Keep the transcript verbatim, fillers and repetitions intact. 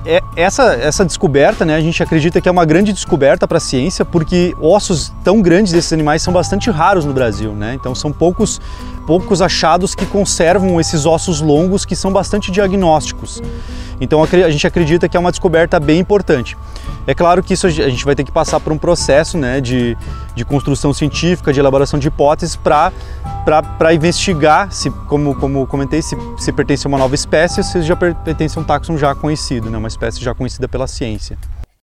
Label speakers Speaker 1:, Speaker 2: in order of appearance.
Speaker 1: é, essa, essa descoberta, né, a gente acredita que é uma grande descoberta para a ciência, porque ossos tão grandes desses animais são bastante raros no Brasil, né? Então são poucos, poucos achados que conservam esses ossos longos que são bastante diagnósticos. Então a gente acredita que é uma descoberta bem importante. É claro que isso a gente vai ter que passar por um processo, né, de, de construção científica, de elaboração de hipóteses para para investigar, se, como, como comentei, se, se pertence a uma nova espécie ou se já pertence a um táxon já conhecido, né, uma espécie já conhecida pela ciência.